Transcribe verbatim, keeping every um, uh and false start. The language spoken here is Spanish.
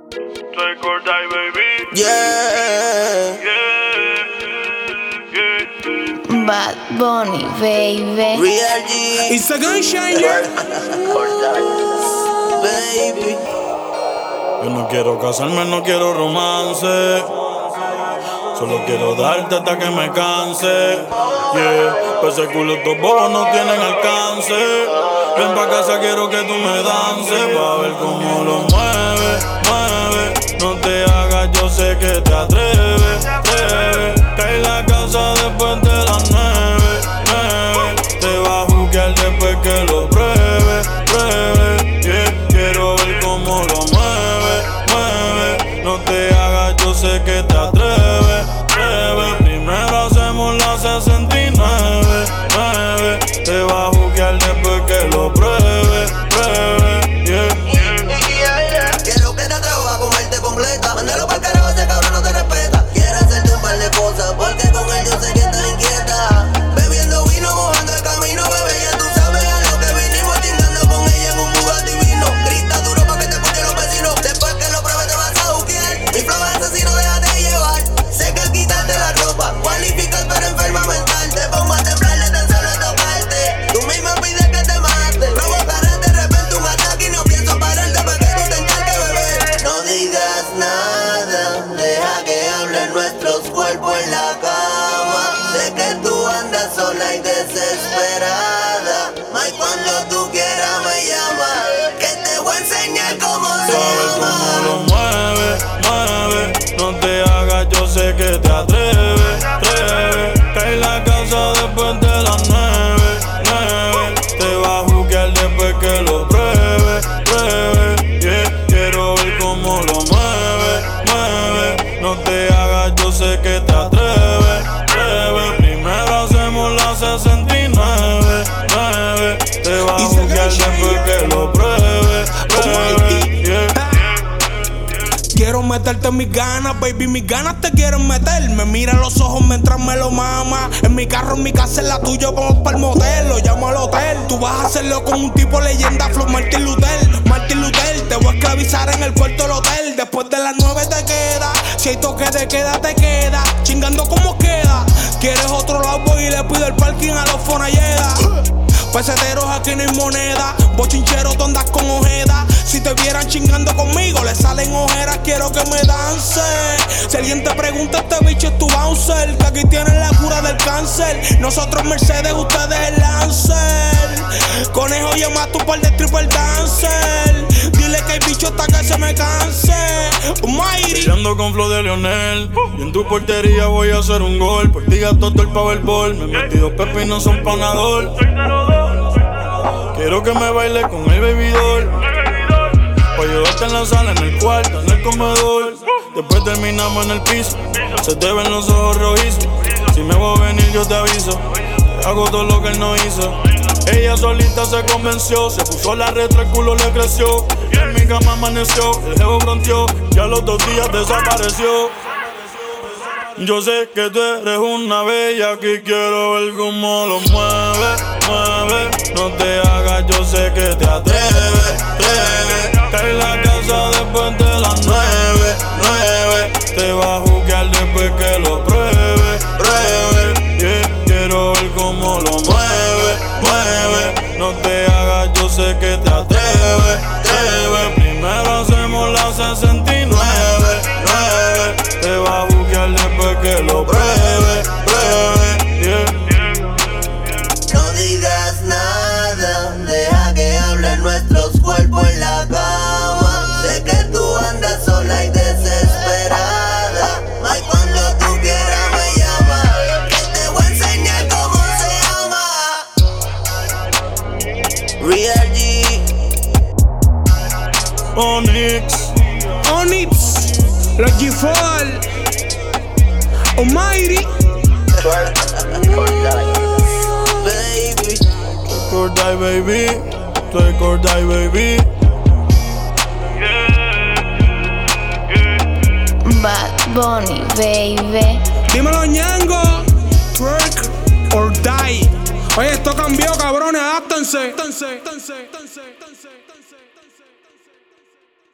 Record die, baby. Yeah. Yeah. Yeah. Bad Bunny, baby. Real G. It's a gun changer. Baby. Yo no quiero casarme, no quiero romance. Solo quiero darte hasta que me canse. Yeah, pues ese culo estos bobos no tienen alcance. Ven pa' casa, quiero que tú me dances. Pa' ver cómo lo mueve, mueve. No te hagas, yo sé que te atreves, atreves. Cae la casa después de las nueve, nueve. Te va a jugar después que lo pruebe, pruebe. Yeah, quiero ver cómo lo mueve, mueve. No te hagas, yo sé que te atreves, atreves. Primero hacemos la sesenta y nueve, nueve. Te va a jugar después que lo pruebe, pruebe. Yeah. Quiero que te atrevas a comerte completa. Mándalo pa'l carajo, ese cabrón no te respeta. Quiero hacerte un par de cosas, porque con él yo sé que estás inquieta. Bebiendo vino, mojando el camino, bebé, ya tú sabes a lo que vinimos. Chingando con ella en un Bugatti divino. Grita duro pa' que te escuchen los vecinos. Después que lo pruebes te vas a buquear. Mi flow es asesino, déjate llevar. Sé que al quitarte la ropa cualificas, pero enferma mental. Te pongo a temblar de tan solo tocarte. Tú misma pides que te mate. Provocarás de repente un ataque y no pienso parar después que tú te encargues, bebé. No digas nada, deja que hablen nuestros cuerpos en la cama. Sé que tú andas sola y desesperada. May, cuando tú quieras me llamas, que te voy a enseñar cómo se Sabes cómo lo llama. mueve, mueve. No te hagas, yo sé que te atreves, atreves. Cae la casa después de las nueve, nueve. Te va a jugar después que lo pruebe, pruebe. Yeah, quiero ver cómo lo mueve, mueve. No te hagas, yo sé que te atreves, atreves. Primero hacemos la sesenta y nueve, nueve. Te va a jugar después que lo pruebe, pruebe. Yeah. Quiero meterte en mis ganas, baby, mis ganas te quieren meter. Me mira a los ojos mientras me lo mama. En mi carro, en mi casa, en la tuya, vamos pa'l motel. Lo llamo al hotel. Tú vas a hacerlo con un tipo leyenda, Flow Martin Luther. Martin Luther, te voy a esclavizar en el cuarto del hotel. Después de las nueve te queda. Si hay toque de queda, te queda. Chingando como queda. ¿Quieres otro lado? Voy y le pido el parking a los Fonalleda. Peseteros, aquí no hay moneda. Bochincheros, dondas con ojeda. Si te vieran chingando conmigo, le salen ojeras, quiero que me dance. Si alguien te pregunta, este bicho es tu bouncer. Que aquí tienen la cura del cáncer. Nosotros Mercedes, ustedes el Lancer. Conejo, llama tu par de triple dancer. Dile que hay bicho hasta que se me canse. Almighty. Ando con flow de Leonel. Y en tu portería voy a hacer un gol. Por ti gasto todo el Powerball. Me metí dos pepinos, son panador. Quiero que me baile con el baby doll. Pa' ayudarte en la sala, en el cuarto, en el comedor. Después terminamos en el piso. Se te ven los ojos rojizos. Si me voy a venir yo te aviso. Hago todo lo que él no hizo. Ella solita se convenció. Se puso la retro, el culo le creció. Y en mi cama amaneció. El jevo bronteó. Ya los dos días desapareció. Yo sé que tú eres una bella, que quiero ver cómo lo mueve, mueve. No te hagas, yo sé que te atreves, atreves. Cae la casa después de las nueve, nueve. Te va a jugar después que lo pruebe, pruebe. Yeah, quiero ver cómo lo mueve, mueve. No te hagas, yo sé que te atreves, atreves. Primero hacemos la sesenta y nueve, nueve. Te va a buscar después que lo pruebe, pruebe, yeah. No digas nada, deja que hablen nuestros cuerpos en la cama. Sé que tú andas sola y desesperada. Ay, cuando tú quieras me llamas, que te voy a enseñar cómo se llama. Real G. Onyx, Onyx, los G-Fall, Almighty. Baby. Record die, baby. Record die, baby. Bad Bunny, baby. Dímelo, Ñengo. Twerk or die. Oye, esto cambió, cabrones. Adáptense.